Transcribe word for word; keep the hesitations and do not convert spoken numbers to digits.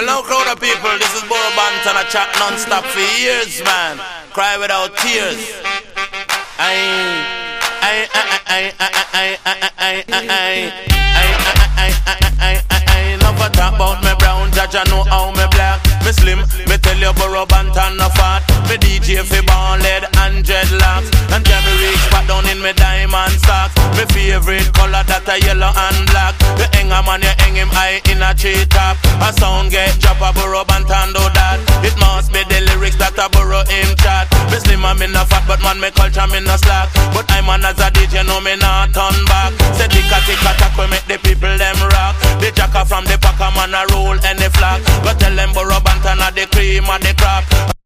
Well, now crowd of people, this is Burro Banton, I chat non-stop for years, man. Cry without tears. Aye, aye, aye, aye, aye, aye, aye, aye, aye, aye, aye, aye, aye, aye. Never talk about me brown, judge I know how me black. Me slim, me tell you Burro Banton no fat. Me D J fi born lead and dreadlocks. And can me reach back down in me diamond socks. Me favorite color that a yellow and black. The hanger man, you hang him high in a tree top. A sound get drop a Burro Banton do that. It must be the lyrics that a Burro him chat. Me slim and me no fat, but man me culture me no slack. But I'm an as a D J, know me not turn back. Say ticka ticka tack we make the people them rock. The jacker from the packer man a roll any flag. Go tell them Burro Banton a the cream of the crop.